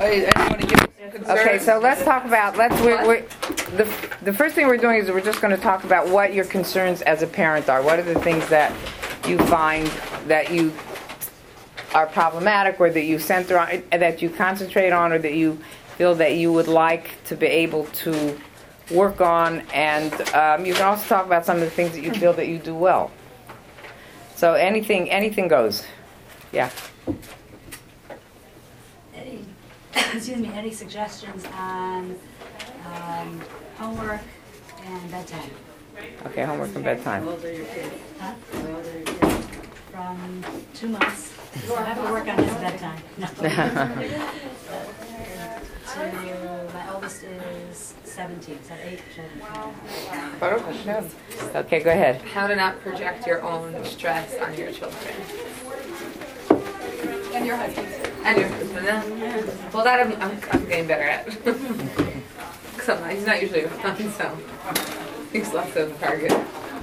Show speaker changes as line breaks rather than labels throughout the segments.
Anyone give concerns?
Okay, so let's talk about, the first thing we're doing is we're just going to talk about what your concerns as a parent are. What are the things that you find that you are problematic, or that you center on, that you concentrate on, or that you feel that you would like to be able to work on, and you can also talk about some of the things that you feel that you do well. So anything goes. Yeah.
Any suggestions on homework and bedtime?
Okay, homework and bedtime.
How old are your kids? Huh? How old are your kids? From 2 months. So I have to work on his bedtime. No. My oldest is 17, so 8.
Okay, go ahead.
How to not project your own stress on your children.
And your husband.
And your husband. Well, that I'm getting better at. Because he's not usually around, so he's less of a target.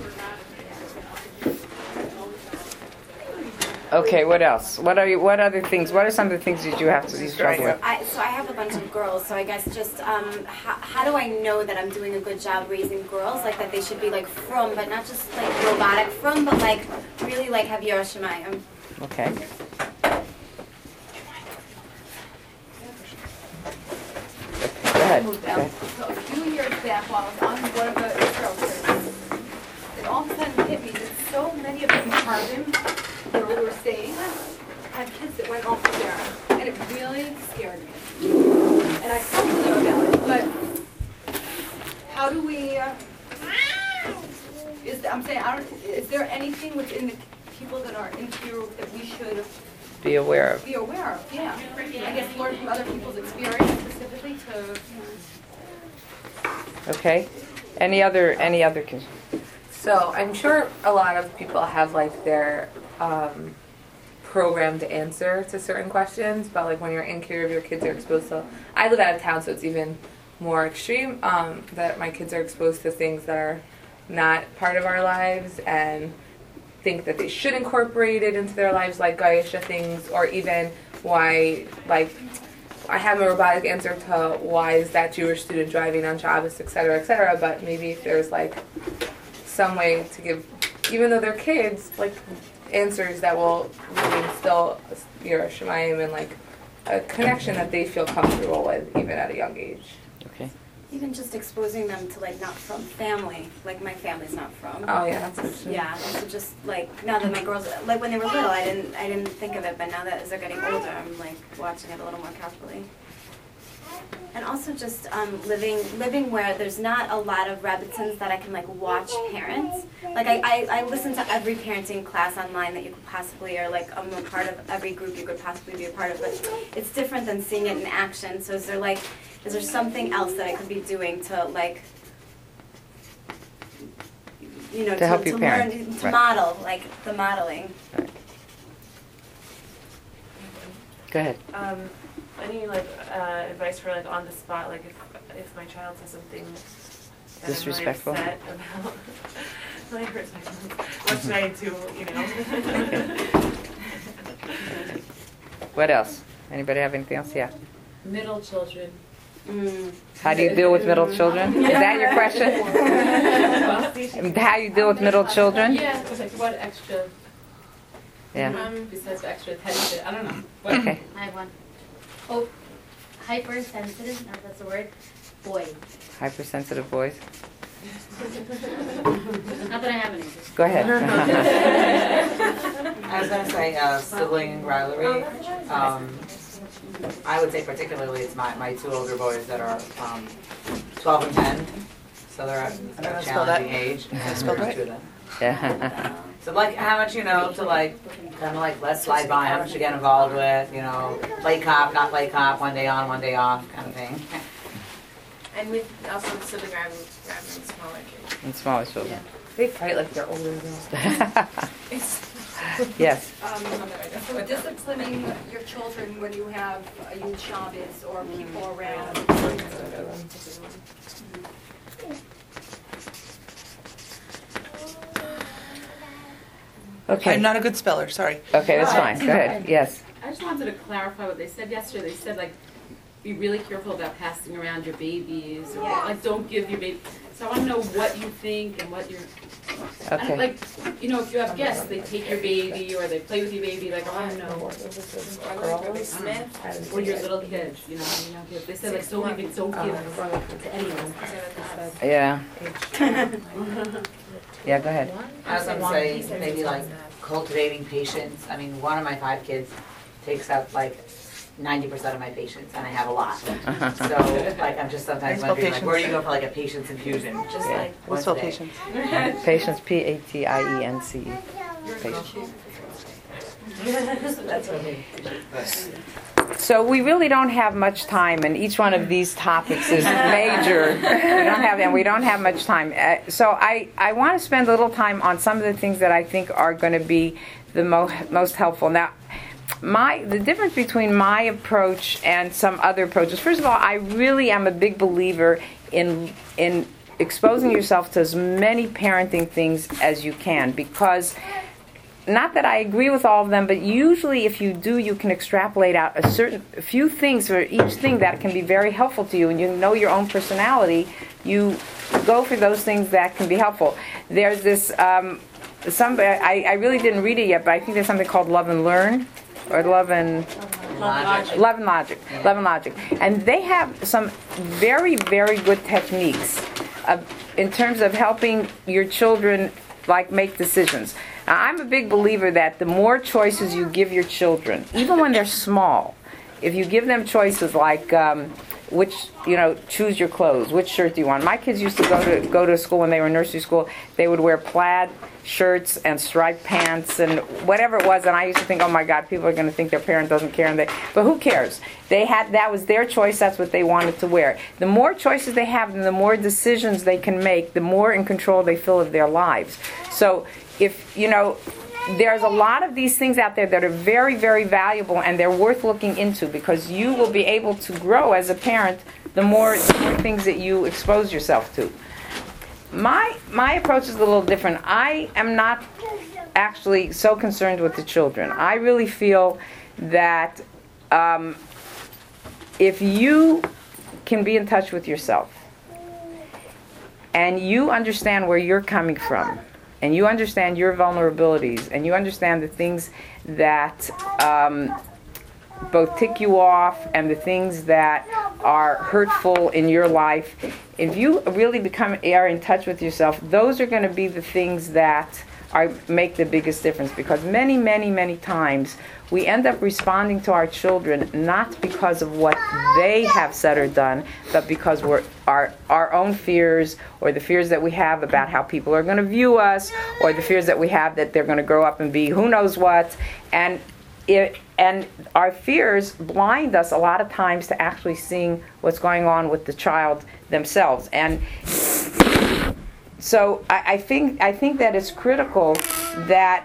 Okay, what else? What other things? What are some of the things that you have to struggle with?
So I have a bunch of girls, so I guess just how do I know that I'm doing a good job raising girls? Like that they should be like frum, but not just like robotic frum, but like really like have Yiras Shamayim.
Okay. Go ahead.
So a few years back, while I was on one of the Israel trips, it all of a sudden hit me that so many of these carbon, where we were staying, had kids that went off the air, and it really scared me. And I talked to them about it, but how do we? Is there anything within the people that are in here that we should
Be aware of.
be aware of? Yeah, I guess learn from other people's experience specifically to.
Okay. Any other concerns?
So I'm sure a lot of people have like their programmed answer to certain questions, but like when you're in care of your kids are exposed to. I live out of town, so it's even more extreme that my kids are exposed to things that are not part of our lives and think that they should incorporate it into their lives, like Gaisha things, or even why, like, I have a robotic answer to why is that Jewish student driving on Shabbos, etc., but maybe if there's like some way to give, even though they're kids, like answers that will really instill your Shemayim and like a connection that they feel comfortable with even at a young age.
Okay.
Even just exposing them to like not from family, like my family's not from.
Oh yeah, that's good.
Yeah, so just like now that my girls, like when they were little, I didn't think of it, but now that as they're getting older, I'm like watching it a little more carefully. And also just living where there's not a lot of Rebbitzins that I can like watch parents. Like I listen to every parenting class online that you could possibly, or like I'm a part of every group you could possibly be a part of, but it's different than seeing it in action. So is there something else that I could be doing to like, you know,
to help you parent,
learn, to
right.
model, like the modeling.
Right. Go ahead.
Any like advice for like on the spot, like if my child says something that
Disrespectful.
I'm really upset about, like hurts my feelings, what should I do? You know.
What else? Anybody have anything else? Yeah.
Middle children.
How do you deal with middle children? Is that your question? How you deal with middle children?
Yeah, like what extra?
Yeah.
Besides the extra attention, I don't know.
Okay.
I have one. Oh, hypersensitive, no, that's the word. Boy.
Hypersensitive boys.
Not that I have any.
Go ahead.
I was going to say sibling rivalry. I would say particularly it's my 2 older boys that are 12 and 10, so they're at a challenging age.
Yeah.
So like how much you know to like kind of like let's slide by, how much you get involved with, you know, play cop, not play cop, one day on, one day off kind of thing.
And with also sibling rivalry smaller kids.
And smaller children.
They fight like they're older than
Yes.
So disciplining your children when you have a youth Shabbos or people around.
Okay.
I'm not a good speller, sorry.
Okay, that's fine. Go ahead. Yes.
I just wanted to clarify what they said yesterday. They said like
be really careful about passing around your babies, or
Yeah.
like don't give your baby. So I want to know what you think and what you're.
Okay.
Like, you know, if you have guests, they take your baby or they play with your baby. Like, I want to know. Or your little kids, you know, if they say like don't give to anyone.
Yeah. Yeah, go ahead.
I was gonna say, maybe like cultivating patience. I mean, one of my 5 kids takes up like 90% of my patience, and I have a lot. So, like, I'm just sometimes wondering, like, where do you go for like a patience infusion? Just like once a day.
Patience. Patience, P-A-T-I-E-N-C-E. Patience.
That's okay.
So we really don't have much time, and each one of these topics is major. We don't have much time. So I want to spend a little time on some of the things that I think are going to be the most helpful. Now, the difference between my approach and some other approaches. First of all, I really am a big believer in exposing yourself to as many parenting things as you can, because not that I agree with all of them, but usually if you do, you can extrapolate out a few things for each thing that can be very helpful to you, and you know your own personality. You go for those things that can be helpful. There's this I really didn't read it yet, but I think there's something called Love and Learn, or Love and Logic, and they have some very, very good techniques in terms of helping your children like make decisions. Now, I'm a big believer that the more choices you give your children, even when they're small, if you give them choices like choose your clothes, which shirt do you want? My kids used to go to school when they were in nursery school. They would wear plaid shirts and striped pants and whatever it was, and I used to think, oh my God, people are going to think their parent doesn't care, but who cares? That was their choice. That's what they wanted to wear. The more choices they have, and the more decisions they can make, the more in control they feel of their lives. So if there's a lot of these things out there that are very, very valuable, and they're worth looking into, because you will be able to grow as a parent the more things that you expose yourself to. My approach is a little different. I am not actually so concerned with the children. I really feel that if you can be in touch with yourself, and you understand where you're coming from, and you understand your vulnerabilities, and you understand the things that both tick you off and the things that are hurtful in your life, if you really are in touch with yourself, those are going to be the things that make the biggest difference. Because many, many, many times we end up responding to our children not because of what they have said or done, but because our own fears, or the fears that we have about how people are going to view us, or the fears that we have that they're going to grow up and be who knows what. And our fears blind us a lot of times to actually seeing what's going on with the child themselves. And so I think that it's critical that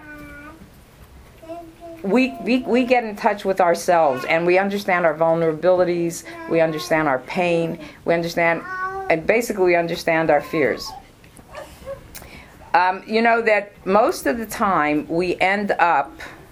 we get in touch with ourselves, and we understand our vulnerabilities, we understand our pain, we understand our fears. That most of the time we end up,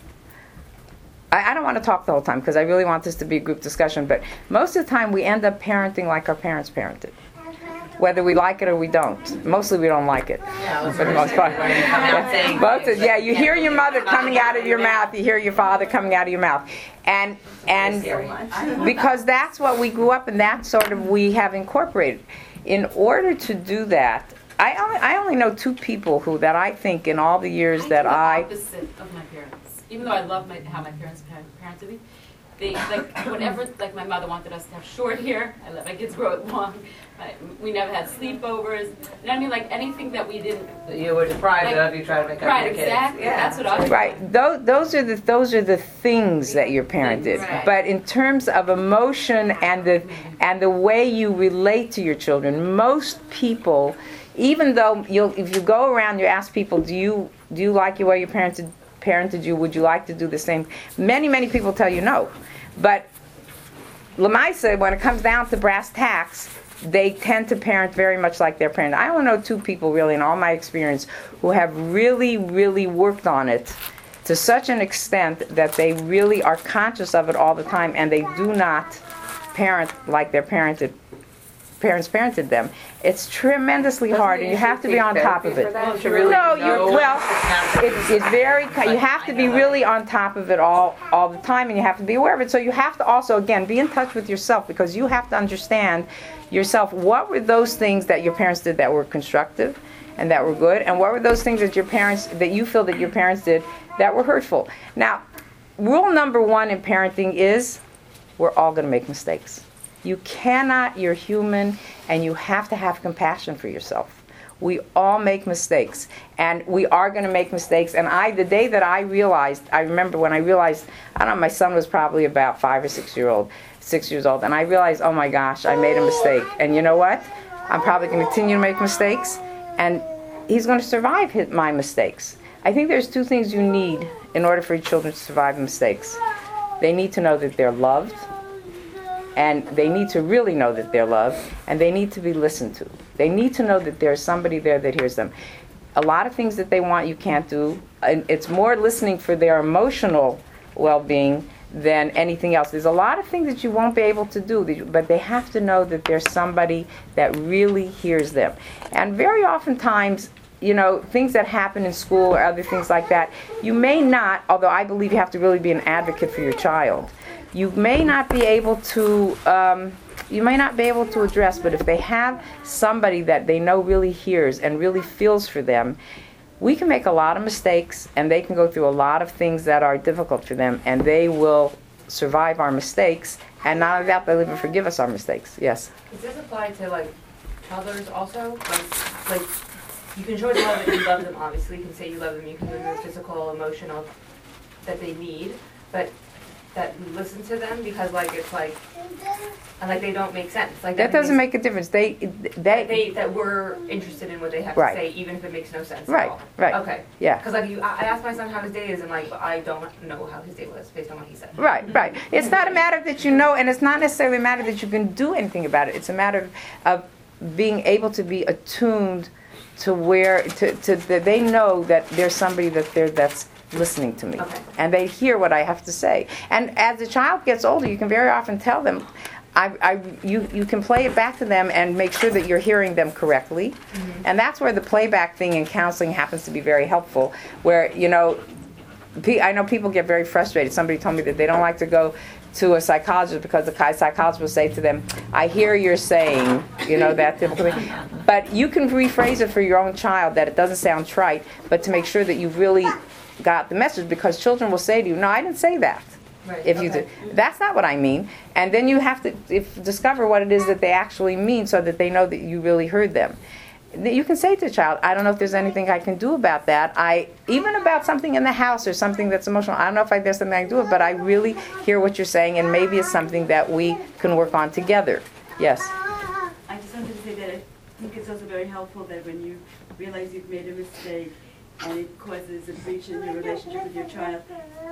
I don't want to talk the whole time because I really want this to be a group discussion, but most of the time we end up parenting like our parents parented. Whether we like it or we don't. Mostly we don't like it, for the most part. You hear your mother coming out of your mouth, you hear your father coming out of your mouth. And because that's what we grew up, and that's sort of we have incorporated. In order to do that, I only know 2 people that I think in all the years that
the opposite of my parents. Even though I love how my parents parented me, they whenever my mother wanted us to have short hair, I let my kids grow it long. We never had sleepovers. You know what I mean? Like anything that we didn't.
You were deprived of, you try to make up
right,
your kids.
Exactly.
Yeah.
That's what I was.
Right. Those are the things that your parent did.
Right.
But in terms of emotion and the way you relate to your children, most people, even though if you go around, you ask people, do you like the way your parents parented you? Would you like to do the same? Many people tell you no. But Lamaisa, when it comes down to brass tacks, they tend to parent very much like their parent. I only know 2 people really in all my experience who have really, really worked on it to such an extent that they really are conscious of it all the time, and they do not parent like their parents parented them, it's tremendously hard, and you have to be on top of it.
No,
it's very. You have to be really on top of it all the time, and you have to be aware of it. So you have to also, again, be in touch with yourself, because you have to understand yourself. What were those things that your parents did that were constructive and that were good, and what were those things that you feel that your parents did that were hurtful? Now, rule number one in parenting is we're all going to make mistakes. You cannot, you're human, and you have to have compassion for yourself. We all make mistakes, and we are going to make mistakes. And the day that I remember when I realized, I don't know, my son was probably about 5 or 6 years old, and I realized, oh my gosh, I made a mistake. And you know what? I'm probably going to continue to make mistakes, and he's going to survive my mistakes. I think there's two things you need in order for your children to survive mistakes. They need to know that they're loved, and they need to really know that they're loved, and they need to be listened to. They need to know that there's somebody there that hears them. A lot of things that they want you can't do, and it's more listening for their emotional well-being than anything else. There's a lot of things that you won't be able to do, but they have to know that there's somebody that really hears them. And very oftentimes, things that happen in school or other things like that, you may not, although I believe you have to really be an advocate for your child, you may not be able to address, but if they have somebody that they know really hears and really feels for them, we can make a lot of mistakes, and they can go through a lot of things that are difficult for them, and they will survive our mistakes, and not only that, they'll even forgive us our mistakes. Yes?
Does this apply to toddlers also? Like you can show them love that you love them, obviously. You can say you love them, you can give them the physical, emotional that they need, but that we listen to them, because they don't make sense.
That doesn't make a difference.
That we're interested in what they have to say, even if it makes no sense at all.
Right.
Okay.
Yeah.
Because I asked my son how his day is, and I don't know how his day was based on what he said.
Right. It's not a matter that you know, and it's not necessarily a matter that you can do anything about it. It's a matter of being able to be attuned to where they know that there's somebody that's listening to me, and they hear what I have to say. And as the child gets older, you can very often tell them, you can play it back to them and make sure that you're hearing them correctly. Mm-hmm. And that's where the playback thing in counseling happens to be very helpful, where I know people get very frustrated. Somebody told me that they don't like to go to a psychologist because the psychologist will say to them, I hear you're saying, that typical thing. But you can rephrase it for your own child that it doesn't sound trite, but to make sure that you really got the message, because children will say to you, no, I didn't say that.
Right.
If you do, that's not what I mean. And then you have to discover what it is that they actually mean, so that they know that you really heard them. You can say to the child, I don't know if there's anything I can do about that. Even about something in the house or something that's emotional, I don't know if there's something I can do, but I really hear what you're saying, and maybe it's something that we can work on together. Yes?
I just wanted to say that I think it's also very helpful that when you realize you've made a mistake and it causes a breach in your relationship with your child,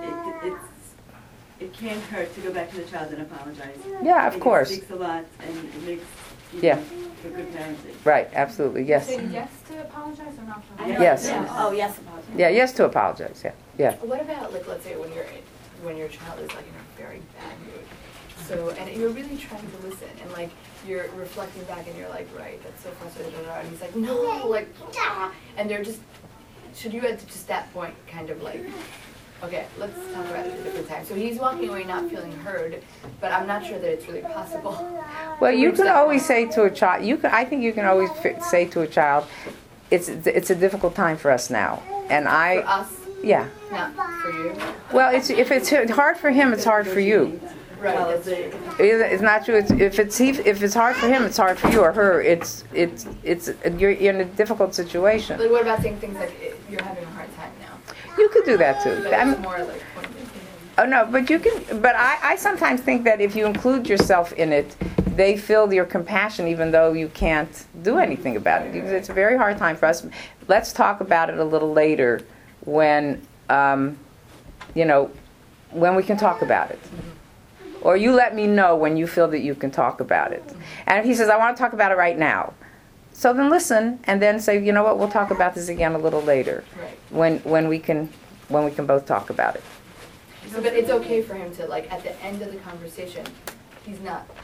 it can't hurt to go back to the child and apologize.
Yeah, of course.
It speaks a lot, and it makes for good parenting.
Right, absolutely, yes.
Say yes to apologize or not to
Yes.
Oh, yes, apologize.
Yeah, yes to apologize, yeah.
What about, let's say when your child is in a very bad mood, and you're really trying to listen, and you're reflecting back, and you're like, right, that's so frustrating, and he's like, no, and they're just, should you at just that point kind of okay, let's talk about it at a different time. So he's walking away not feeling heard, but I'm not sure that it's really possible.
Well, you can always say to a child, I think you can always say to a child, it's a difficult time for us now. And
For us?
Yeah.
Not for you?
Well, if it's hard for him, it's hard for you.
Right.
It's not true. If it's hard for him, it's hard for you or her. You're in a difficult situation.
What about saying things like, you're having a hard time now?
You could do that too.
But it's more
oh no, but you can. But I sometimes think that if you include yourself in it, they feel your compassion, even though you can't do anything about it. Because it's a very hard time for us. Let's talk about it a little later, when when we can talk about it. Or you let me know when you feel that you can talk about it. And if he says, I want to talk about it right now, so then listen, and then say, you know what, we'll talk about this again a little later,
right.
when we can both talk about it.
So, but it's okay for him to, at the end of the conversation, he's not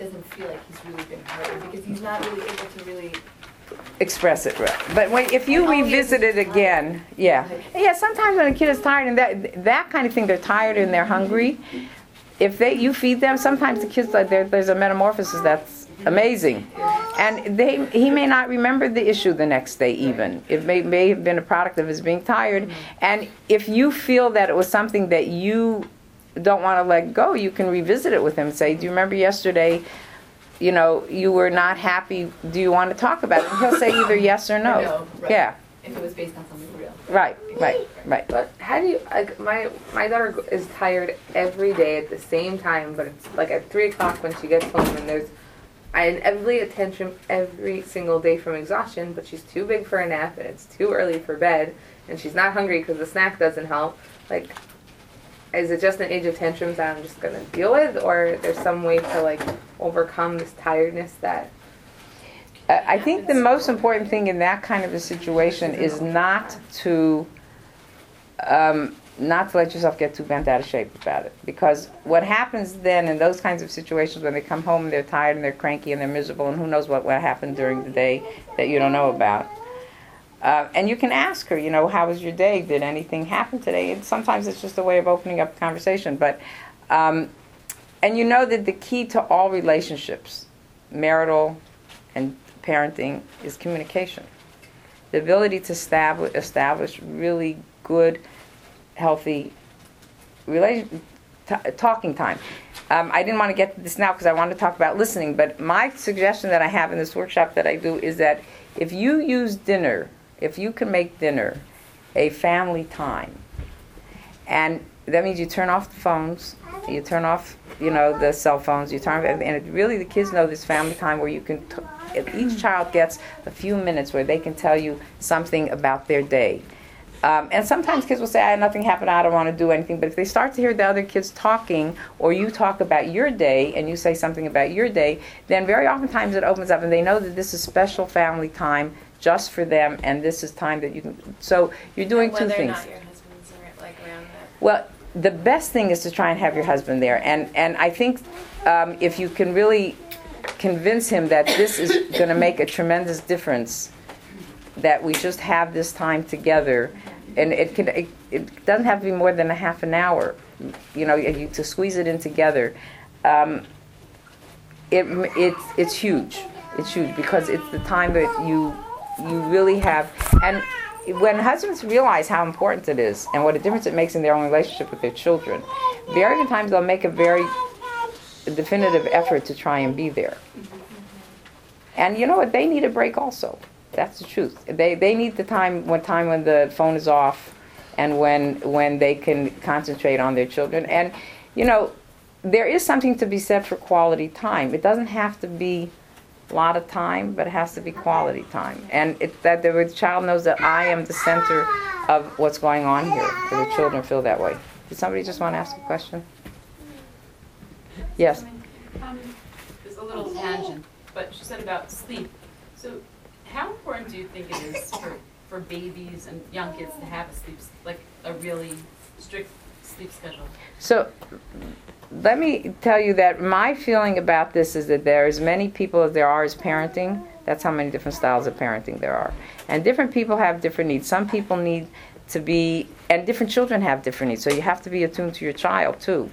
doesn't feel like he's really been hurt because he's not really able to really.
Express it, right. But if you revisit it again, yeah. Sometimes when a kid is tired and that kind of thing, they're tired and they're hungry. If you feed them, sometimes the kids there's a metamorphosis that's amazing, and he may not remember the issue the next day even. It may have been a product of his being tired, and if you feel that it was something that you don't want to let go, you can revisit it with him and say, "Do you remember yesterday? You were not happy. Do you want to talk about it?" And he'll say either yes or no.
No, right.
Yeah.
If it was based on something real.
Right.
But how do you, like, my daughter is tired every day at the same time, but it's like at 3 o'clock when she gets home, and I inevitably a tantrum every single day from exhaustion, but she's too big for a nap, and it's too early for bed, and she's not hungry because the snack doesn't help. Like, is it just an age of tantrums that I'm just going to deal with, or there's some way to, like, overcome this tiredness that...
I think the most important thing in that kind of a situation is not to let yourself get too bent out of shape about it. Because what happens then in those kinds of situations when they come home and they're tired and they're cranky and they're miserable and who knows what happened during the day that you don't know about. And you can ask her, how was your day? Did anything happen today? And sometimes it's just a way of opening up the conversation. But and you know that the key to all relationships, marital and parenting, is communication. The ability to establish really good, healthy talking time. I didn't want to get to this now because I wanted to talk about listening, but my suggestion that I have in this workshop that I do is that if you can make dinner a family time, and that means you turn off the phones, you turn off, the cell phones, and really the kids know this family time where you can, each child gets a few minutes where they can tell you something about their day. And sometimes kids will say, nothing happened, I don't want to do anything. But if they start to hear the other kids talking, or you talk about your day, and you say something about your day, then very oftentimes it opens up, and they know that this is special family time just for them, and this is time that you can... So you're doing two things.
Whether or not your husband's around that.
Well, the best thing is to try and have your husband there. And I think if you can really convince him that this is going to make a tremendous difference, that we just have this time together, and it doesn't have to be more than a half an hour, to squeeze it in together. It's huge. It's huge because it's the time that you really have. And when husbands realize how important it is and what a difference it makes in their own relationship with their children, very often times they'll make a very definitive effort to try and be there. And you know what? They need a break also. That's the truth. They need the time when the phone is off, and when they can concentrate on their children. And there is something to be said for quality time. It doesn't have to be a lot of time, but it has to be quality time. And that the child knows that I am the center of what's going on here. So the children feel that way. Did somebody just want to ask a question? Yes.
There's a little tangent, but she said about sleep. So how important do you think it is for babies and young kids to have a really strict sleep schedule? So let me tell you that my feeling about this is that there are as many people as there are as parenting. That's how many different styles of parenting there are. And different people have different needs. Some people need to be, and different children have different needs, so you have to be attuned to your child too.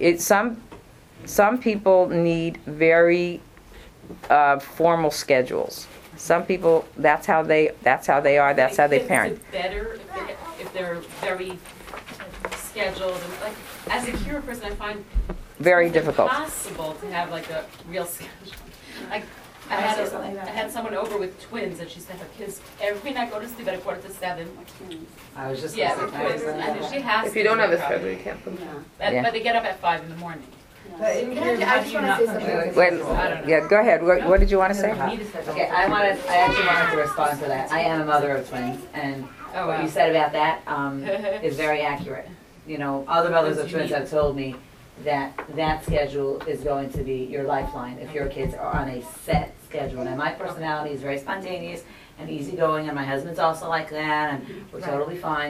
Some people need very formal schedules. Some people, that's how they are, that's how they parent. Is it better if they're very scheduled? And as a Kira person, I find
very difficult.
It's impossible to have a real schedule. I had someone over with twins, and she said her kids every night go to sleep at 6:45.
I was just
twins. And she has.
If you don't have a schedule, you can't put them.
But they get up at 5 in the morning.
I just want to say something.
Wait, go ahead. What did you want to say?
Okay, I actually wanted to respond to that. I am a mother of twins, and what you said about that is very accurate. Other mothers of twins have told me that schedule is going to be your lifeline if your kids are on a set schedule. Now, my personality is very spontaneous and easygoing, and my husband's also like that, and we're totally fine.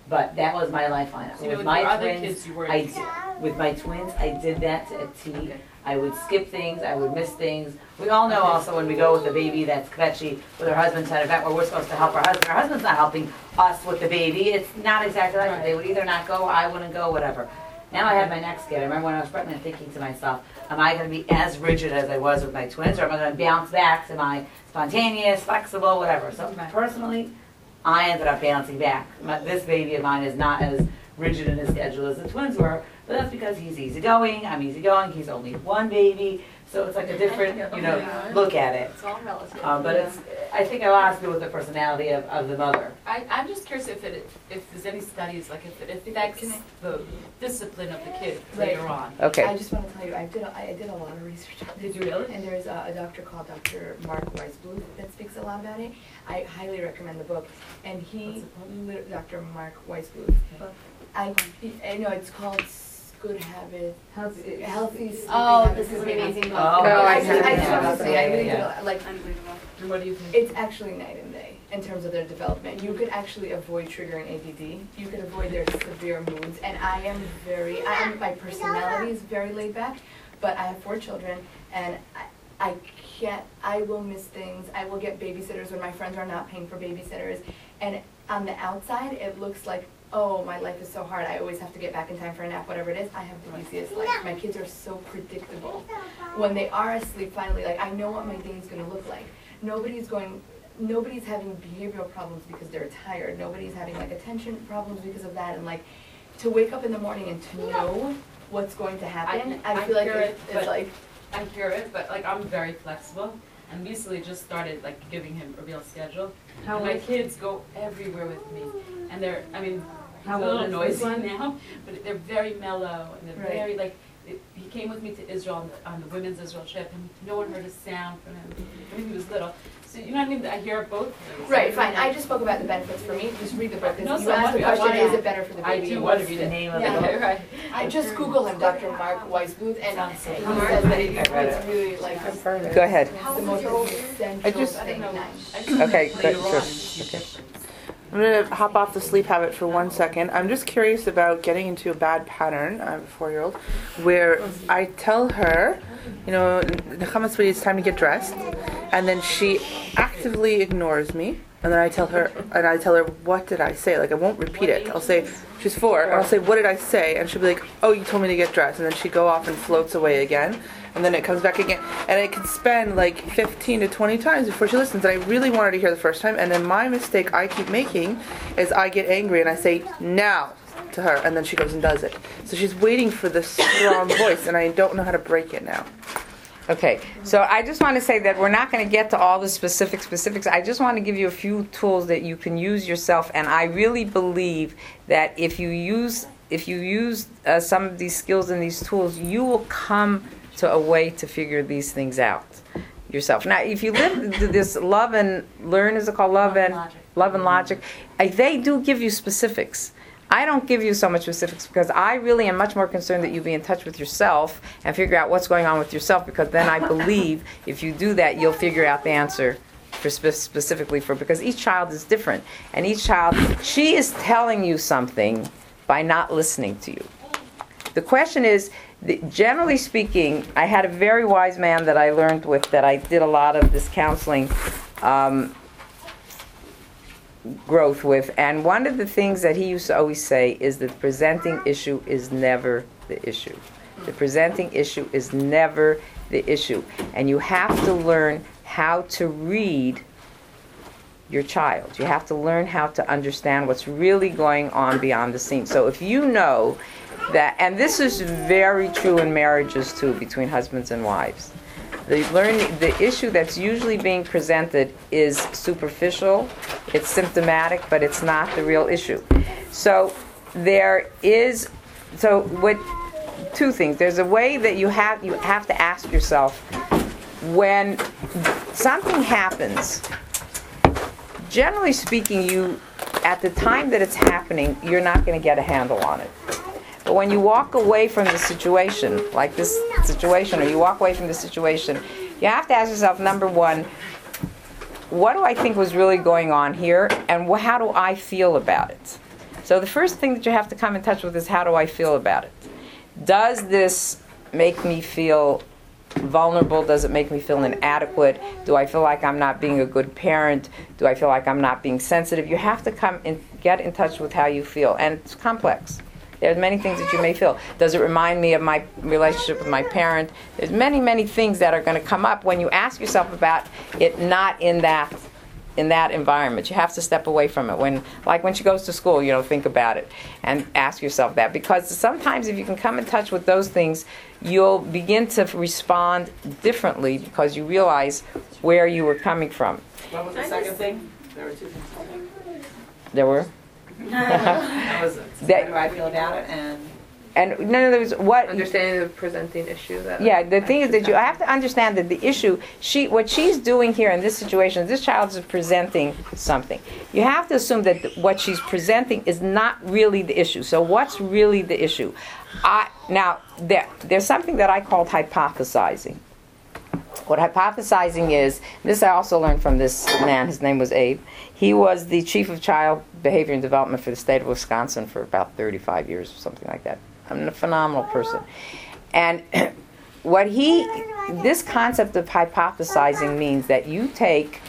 But that was my lifeline.
So, you know,
With
with your
my
other
twins,
kids, you were.
with my twins, I did that to a T.
Okay.
I would skip things, I would miss things. We all know also when we go with a baby that's kvetchy, with her husband's at an event where we're supposed to help our husband. Our husband's not helping us with the baby. It's not exactly like that. They would either not go, I wouldn't go, whatever. Now I have my next kid. I remember when I was pregnant thinking to myself, am I going to be as rigid as I was with my twins, or am I going to bounce back? Am I spontaneous, flexible, whatever? So personally, I ended up bouncing back. This baby of mine is not as rigid in his schedule as the twins were, but that's because he's easygoing, I'm easygoing, he's only one baby, so it's like a different, look at it.
It's all relative.
But it's, I think a lot has to do with the personality of the mother.
I'm just curious if there's any studies, like if it affects the discipline of the kid later on.
Okay.
I just want to tell you, I did a lot of research on this.
Did you really?
And there's a doctor called Dr. Mark Weisbluth that speaks a lot about it. I highly recommend the book. And he, Dr. Mark Weisbluth, I know it's called Good Habit, Healthy Sleeping
Oh,
Habits.
this is an amazing book.
I just
yeah.
want to say, I really did, like,
Unbelievable.
And what do you think?
it's actually night and day in terms of their development. You could actually avoid triggering ADD. You could avoid their severe moods. And my personality is very laid back, but I have 4 children, and I will miss things. I will get babysitters when my friends are not paying for babysitters. And on the outside, it looks like, oh, my life is so hard. I always have to get back in time for a nap, whatever it is. I have the easiest life. My kids are so predictable. When they are asleep, finally, like, I know what my day is going to look like. Nobody's having behavioral problems because they're tired. Nobody's having, like, attention problems because of that. And, like, to wake up in the morning and to know what's going to happen, I feel like it's like...
I hear it, but like I'm very flexible, and recently just started like giving him a real schedule. And my kids go everywhere with me, and they're, I mean, he's a little noisy now, but they're very mellow, and they're very like, he came with me to Israel on the women's Israel trip, and no one heard a sound from him when he was little. So you know what I mean? I hear both things.
Right, fine. I just spoke about the benefits for me. Just read the book.
No,
You
so
asked the
I
question,
wanna-
is it better for the
I
baby?
do
What's
want to read
the
it.
name of
Yeah,
the book?
Right.
I just Google him, Dr. Mark Weisbluth, and
Sounds
he
so
says that
read
it's really like
Go ahead.
the most essential thing.
Okay, good,
Later on.
sure. Okay.
I'm going to hop off the sleep habit for 1 second. I'm just curious about getting into a bad pattern. I have a 4-year-old where I tell her, Nechama, sweetie, it's time to get dressed. And then she actively ignores me. And then I tell her, what did I say? Like, I won't repeat it. I'll say, she's 4, and I'll say, what did I say? And she'll be like, oh, you told me to get dressed. And then she'd go off and floats away again. And then it comes back again. And it can spend like 15 to 20 times before she listens. And I really want her to hear the first time. And then my mistake I keep making is I get angry and I say, now, to her. And then she goes and does it. So she's waiting for this strong voice. And I don't know how to break it now.
Okay, so I just want to say that we're not going to get to all the specifics. I just want to give you a few tools that you can use yourself, and I really believe that if you use some of these skills and these tools, you will come to a way to figure these things out yourself. Now, if you live this Love and Learn, is it called Love and Logic? They do give you specifics. I don't give you so much specifics because I really am much more concerned that you be in touch with yourself and figure out what's going on with yourself, because then I believe if you do that, you'll figure out the answer specifically because each child is different. And each child, she is telling you something by not listening to you. The question is, generally speaking, I had a very wise man that I learned with, that I did a lot of this counseling growth with, and one of the things that he used to always say is that the presenting issue is never the issue. The presenting issue is never the issue, and you have to learn how to read your child. You have to learn how to understand what's really going on beyond the scene. So if you know that, and this is very true in marriages too, between husbands and wives, the issue that's usually being presented is superficial, it's symptomatic, but it's not the real issue. So two things. There's a way that you have to ask yourself, when something happens, generally speaking, at the time that it's happening, you're not going to get a handle on it. But when you walk away from the situation, like this situation, or you walk away from the situation, you have to ask yourself, number one, what do I think was really going on here, and how do I feel about it? So the first thing that you have to come in touch with is, how do I feel about it? Does this make me feel vulnerable? Does it make me feel inadequate? Do I feel like I'm not being a good parent? Do I feel like I'm not being sensitive? You have to come and get in touch with how you feel, and it's complex. There's many things that you may feel. Does it remind me of my relationship with my parent? There's many, many things that are going to come up when you ask yourself about it not in that environment. You have to step away from it. When she goes to school, think about it and ask yourself that. Because sometimes if you can come in touch with those things, you'll begin to respond differently because you realize where you were coming from.
What was the second thing? There were two things.
There were?
That was how do I feel about it,
and no, there was what
understanding the presenting issue.
The thing is that I have to understand that the issue, what she's doing here in this situation, this child is presenting something. You have to assume that what she's presenting is not really the issue. So what's really the issue? Now there's something that I called hypothesizing. What hypothesizing is, this I also learned from this man, his name was Abe. He was the chief of child behavior and development for the state of Wisconsin for about 35 years or something like that. I'm a phenomenal person. And this concept of hypothesizing means that you take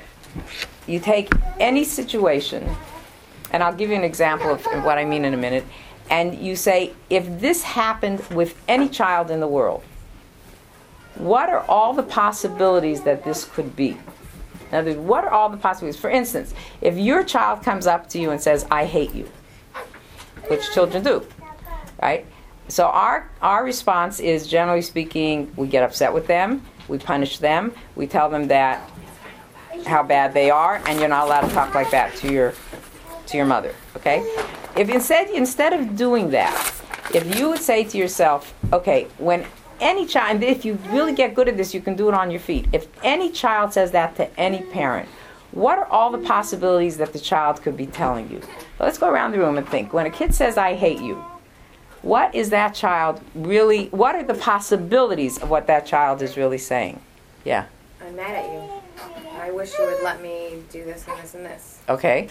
any situation, and I'll give you an example of what I mean in a minute, and you say, if this happened with any child in the world, what are all the possibilities that this could be? In other words, what are all the possibilities? For instance, if your child comes up to you and says, I hate you, which children do, right? So our response is, generally speaking, we get upset with them, we punish them, we tell them that how bad they are, and you're not allowed to talk like that to your mother, okay? If instead of doing that, if you would say to yourself, okay, when any child, and if you really get good at this, you can do it on your feet. If any child says that to any parent, what are all the possibilities that the child could be telling you? So let's go around the room and think. When a kid says, I hate you, what is that child really, what are the possibilities of what that child is really saying? Yeah.
I'm mad at you. I wish you would let me do this and this and this.
Okay.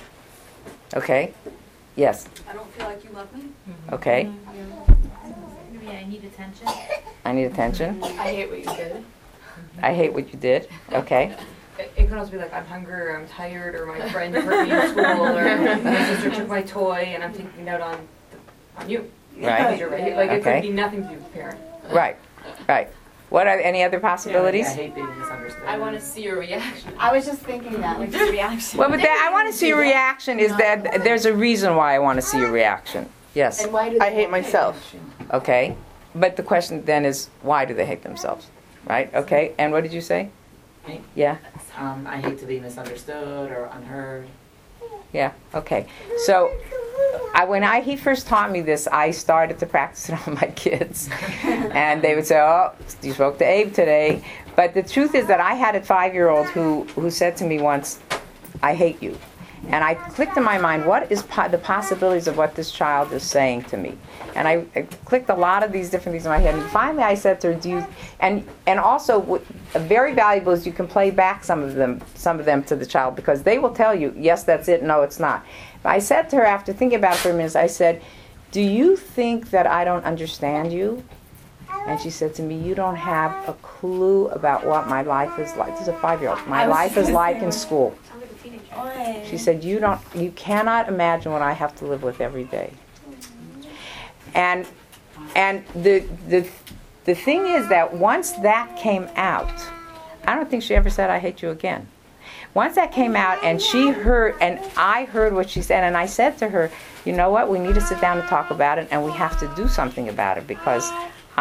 Yes.
I don't feel like you love me.
Okay.
Maybe I need attention.
I need attention.
I hate what you did.
I hate what you did. Okay.
It can also be like, I'm hungry, or I'm tired, or my friend hurt me in school, or my sister took my toy, and I'm taking it out on you.
Right.
You're right. Like, it could be nothing to do with parent.
Right. What are any other possibilities?
I hate being misunderstood.
I want to see your reaction.
I was just thinking that, like, the reaction.
Well, but I want to see your reaction is that there's a reason why I want to see your reaction. Yes.
And why do
I hate myself.
Okay. But the question then is, why do they hate themselves? Right? Okay. And what did you say?
Me?
Yeah.
I hate to be misunderstood or unheard.
Yeah. Okay. So when he first taught me this, I started to practice it on my kids. And they would say, oh, you spoke to Abe today. But the truth is that I had a 5-year-old who said to me once, I hate you. And I clicked in my mind, what is the possibilities of what this child is saying to me? And I clicked a lot of these different things in my head. And finally I said to her, and also very valuable is you can play back some of them to the child, because they will tell you, yes, that's it, no, it's not. But I said to her, after thinking about it for a minute, I said, do you think that I don't understand you? And she said to me, you don't have a clue about what my life is like. This is a 5-year-old. My life is like in school. She said, you cannot imagine what I have to live with every day. And the thing is that once that came out, I don't think she ever said, I hate you again. Once that came out and she heard, and I heard what she said, and I said to her, you know what, we need to sit down and talk about it, and we have to do something about it, because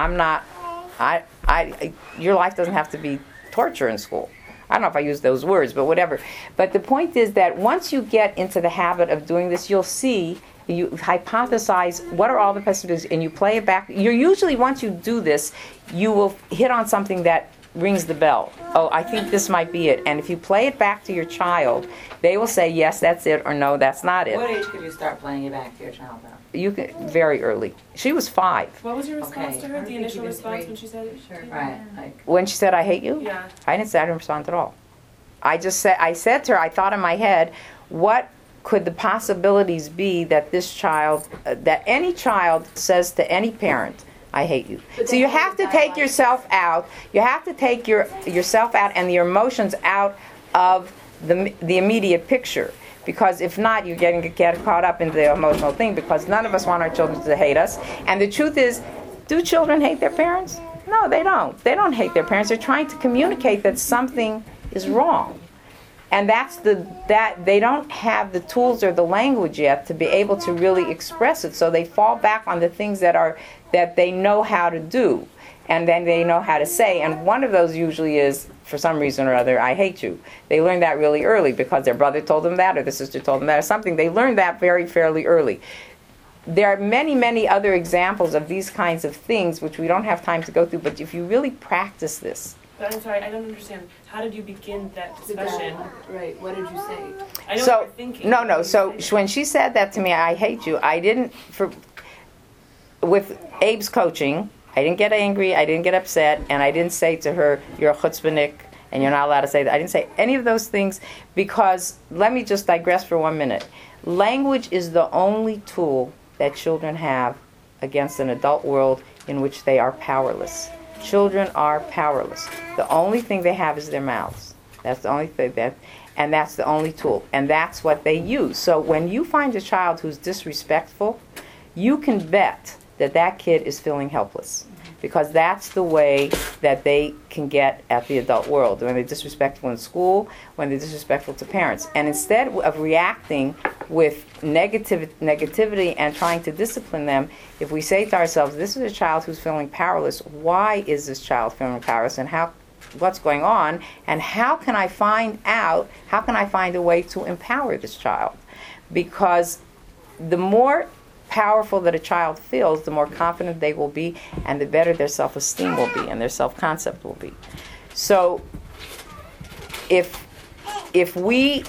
your life doesn't have to be torture in school. I don't know if I use those words, but whatever. But the point is that once you get into the habit of doing this, you'll see, you hypothesize what are all the possibilities, and you play it back. Usually once you do this, you will hit on something that rings the bell. Oh, I think this might be it. And if you play it back to your child, they will say, yes, that's it, or no, that's not it.
What age could you start playing it back to your child though?
You can, very early. She was 5.
What was your response to her? The initial response when she said it?
Sure. Right. Like,
when she said, I hate you?
Yeah.
I didn't respond at all. I said to her, I thought in my head, what could the possibilities be that this child, that any child says to any parent, I hate you. So you have to take yourself out. You have to take yourself out and your emotions out of the immediate picture. Because if not, you're getting to get caught up in the emotional thing, because none of us want our children to hate us. And the truth is, do children hate their parents? No, they don't. They don't hate their parents. They're trying to communicate that something is wrong. And that they don't have the tools or the language yet to be able to really express it. So they fall back on the things that they know how to do, and then they know how to say. And one of those usually is, for some reason or other, I hate you. They learn that really early because their brother told them that, or the sister told them that, or something. They learn that fairly early. There are many, many other examples of these kinds of things, which we don't have time to go through. But if you really practice this.
But I'm sorry, I don't understand. How did you begin that discussion?
Right, what did you say?
I know what you're thinking.
No. So when she said that to me, I hate you, I didn't, with Abe's coaching, I didn't get angry, I didn't get upset, and I didn't say to her, you're a chutzpahnik, and you're not allowed to say that. I didn't say any of those things, because, let me just digress for 1 minute. Language is the only tool that children have against an adult world in which they are powerless. Children are powerless. The only thing they have is their mouths. That's the only thing and that's the only tool. And that's what they use. So when you find a child who's disrespectful, you can bet that kid is feeling helpless. Because that's the way that they can get at the adult world. When they're disrespectful in school, when they're disrespectful to parents. And instead of reacting with negativity and trying to discipline them, if we say to ourselves, this is a child who's feeling powerless, why is this child feeling powerless, and what's going on, and how can I find a way to empower this child? Because the more powerful that a child feels, the more confident they will be, and the better their self-esteem will be, and their self-concept will be. So if we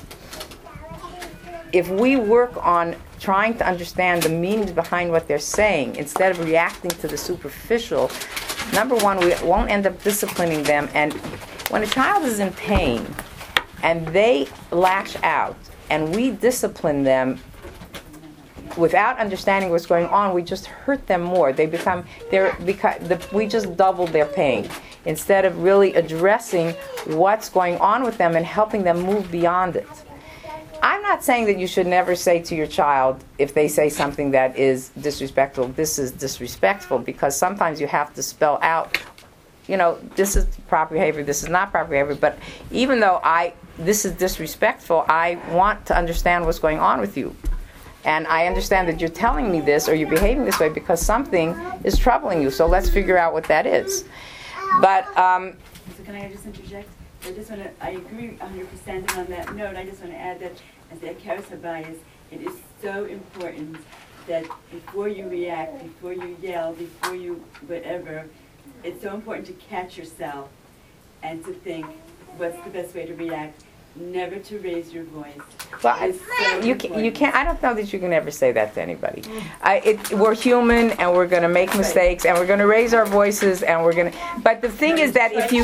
work on trying to understand the meanings behind what they're saying, instead of reacting to the superficial, number one, we won't end up disciplining them. And when a child is in pain and they lash out and we discipline them without understanding what's going on, we just hurt them more. We just doubled their pain instead of really addressing what's going on with them and helping them move beyond it. I'm not saying that you should never say to your child, if they say something that is disrespectful, this is disrespectful, because sometimes you have to spell out, this is proper behavior, this is not proper behavior. But even though this is disrespectful, I want to understand what's going on with you. And I understand that you're telling me this or you're behaving this way because something is troubling you. So let's figure out what that is. But
so can I just interject? I agree 100%, and on that note, I just want to add that as a Karas bias, it is so important that before you react, before you yell, before you whatever, it's so important to catch yourself and to think, what's the best way to react? Never to raise your voice.
Well, you can't. I don't know that you can ever say that to anybody. We're human, and we're going to make mistakes, and we're going to raise our voices, and we're going to. But the thing is that if you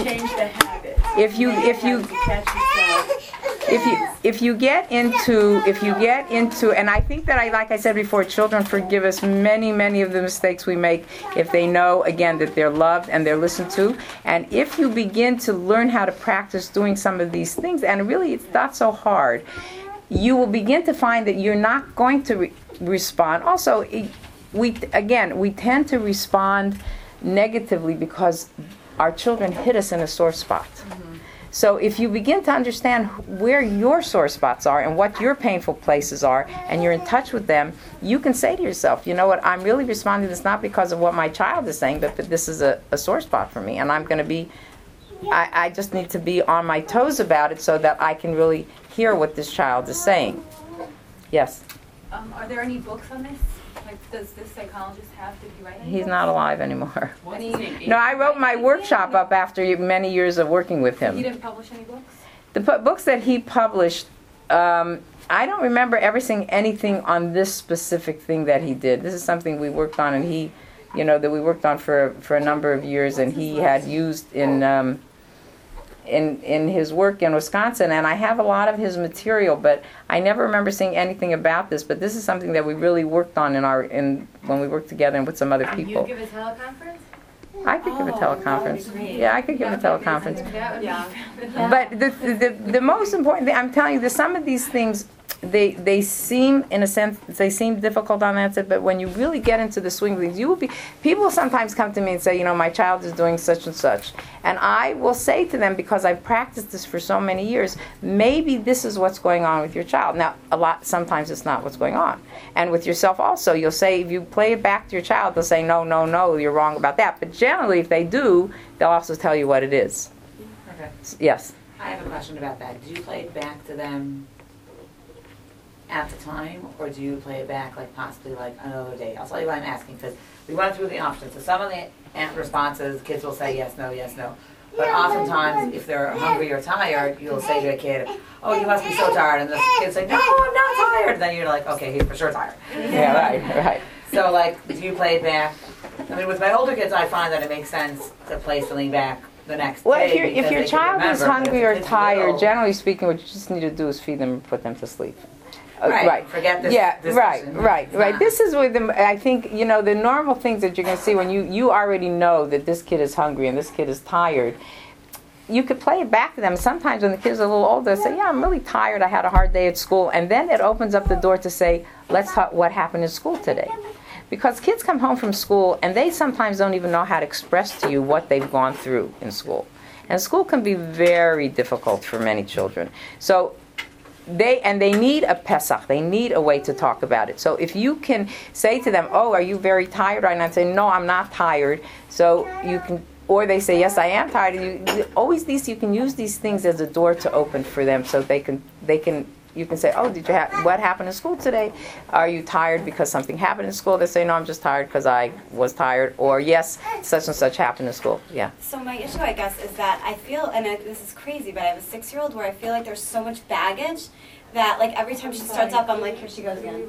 get into, and I think that like I said before, children forgive us many of the mistakes we make if they know, again, that they're loved and they're listened to. And if you begin to learn how to practice doing some of these things, and really it's not so hard, you will begin to find that you're not going to respond. Also, we tend to respond negatively because our children hit us in a sore spot. Mm-hmm. So if you begin to understand where your sore spots are and what your painful places are, and you're in touch with them, you can say to yourself, you know what, I'm really responding to this not because of what my child is saying, but this is a sore spot for me, and I'm going to be, I just need to be on my toes about it so that I can really hear what this child is saying. Yes?
Are there any books on this? Like, does this psychologist have? Did he write any
He's
books?
not alive anymore. No, I wrote my workshop up after many years of working with him.
He didn't publish any books?
The books that he published, I don't remember ever seeing anything on this specific thing that he did. This is something we worked on, and that we worked on for a number of years, and he had used in in his work in Wisconsin, and I have a lot of his material, but I never remember seeing anything about this. But this is something that we really worked on when we worked together and with some other people.
You give a teleconference?
I could give a teleconference. Yeah, I could give a teleconference.
Yeah.
But the most important thing, I'm telling you, that some of these things, they seem, in a sense, they seem difficult on that side, but when you really get into the swing of things, people sometimes come to me and say, my child is doing such and such. And I will say to them, because I've practiced this for so many years, maybe this is what's going on with your child. Now, sometimes it's not what's going on. And with yourself also, you'll say, if you play it back to your child, they'll say, no, you're wrong about that. But generally, if they do, they'll also tell you what it is.
Okay.
Yes?
I have a question about that. Do you play it back to them at the time, or do you play it back possibly another day? I'll tell you why I'm asking, because we went through the options. So some of the responses, kids will say yes, no. But oftentimes, if they're hungry or tired, you'll say to a kid, oh, you must be so tired. And the kid's like, no, I'm not tired. Then you're like, okay, he's for sure tired.
Yeah, right.
So, do you play it back? I mean, with my older kids, I find that it makes sense to play something back the next
well,
day.
If your child is hungry or tired,
little,
generally speaking, what you just need to do is feed them and put them to sleep.
Right. Forget this.
Yeah.
This
Right. This is where I think the normal things that you're going to see when you already know that this kid is hungry and this kid is tired. You could play it back to them. Sometimes when the kids are a little older, they say, "Yeah, I'm really tired. I had a hard day at school," and then it opens up the door to say, "Let's talk what happened in school today." Because kids come home from school and they sometimes don't even know how to express to you what they've gone through in school, and school can be very difficult for many children. So. They need a Pesach. They need a way to talk about it. So if you can say to them, "Oh, are you very tired right now?" and say, "No, I'm not tired." So you can, or they say, "Yes, I am tired." And you can use these things as a door to open for them, so you can say, "Oh, what happened in school today? Are you tired because something happened in school?" They say, "No, I'm just tired because I was tired." Or, "Yes, such and such happened in school." Yeah.
So my issue, I guess, is that I feel, and this is crazy, but I have a 6-year-old where I feel like there's so much baggage that, every time she starts up, I'm like, here she goes again.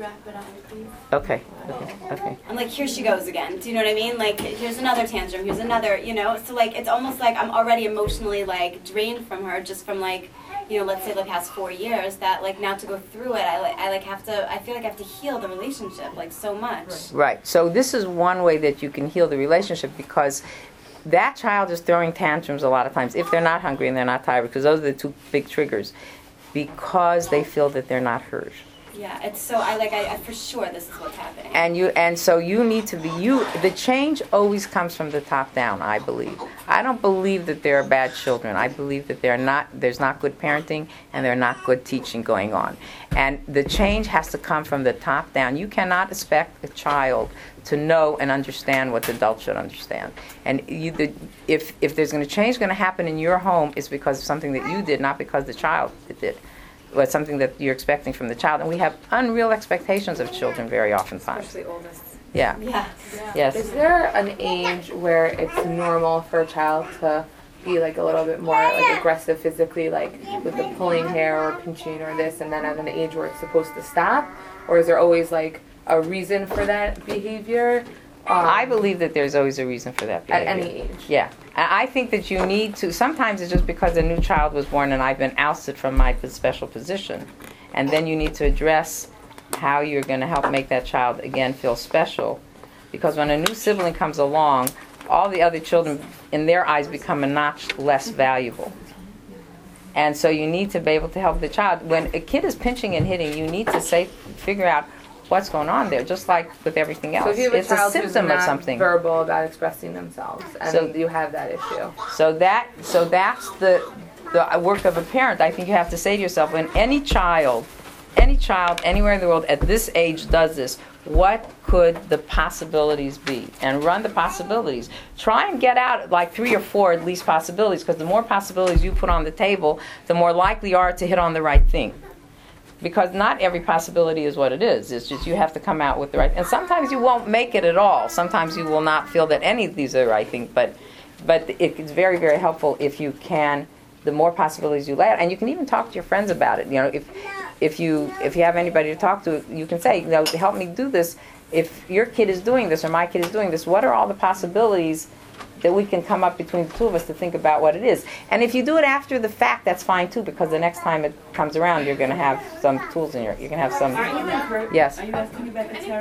Okay.
I'm like, here she goes again. Do you know what I mean? Here's another tantrum. Here's another, So, it's almost like I'm already emotionally, drained from her just from, let's say the past 4 years, that now to go through it, I feel like I have to heal the relationship so much.
Right. So this is one way that you can heal the relationship, because that child is throwing tantrums a lot of times if they're not hungry and they're not tired, because those are the two big triggers, because they feel that they're not heard.
Yeah, it's so I for sure this is what's happening.
And so you need to be the change always comes from the top down, I believe. I don't believe that there are bad children. I believe that there's not good parenting and there's not good teaching going on. And the change has to come from the top down. You cannot expect a child to know and understand what the adult should understand. And if there's change going to happen in your home, it's because of something that you did, not because the child did. But something that you're expecting from the child. And we have unreal expectations of children very often times.
Especially oldest.
Yeah. Yes.
Is there an age where it's normal for a child to be a little bit more aggressive physically, with the pulling hair or pinching or this, and then at an age where it's supposed to stop? Or is there always a reason for that behavior?
I believe that there's always a reason for that behavior.
At any age.
Yeah. I think that you need to, sometimes it's just because a new child was born and I've been ousted from my special position. And then you need to address how you're going to help make that child again feel special. Because when a new sibling comes along, all the other children, in their eyes, become a notch less valuable. And so you need to be able to help the child. When a kid is pinching and hitting, you need to figure out what's going on there, just like with everything else.
So if you have
it's
a child
symptom
who's not
of something.
verbal about expressing themselves, and you have that issue.
So that's the work of a parent. I think you have to say to yourself, when any child anywhere in the world at this age does this, what could the possibilities be? And run the possibilities. Try and get out 3 or 4 at least possibilities, because the more possibilities you put on the table, the more likely you are to hit on the right thing. Because not every possibility is what it is. It's just you have to come out with the right. And sometimes you won't make it at all. Sometimes you will not feel that any of these are the right thing. But it's very, very helpful if you can. The more possibilities you let, and you can even talk to your friends about it. If you have anybody to talk to, you can say, help me do this. If your kid is doing this or my kid is doing this, what are all the possibilities that we can come up between the two of us to think about what it is. And if you do it after the fact, that's fine too, because the next time it comes around, you're going to have some tools in you're going to have some.
Aren't you encouraged?
Yes.
Are you asking about the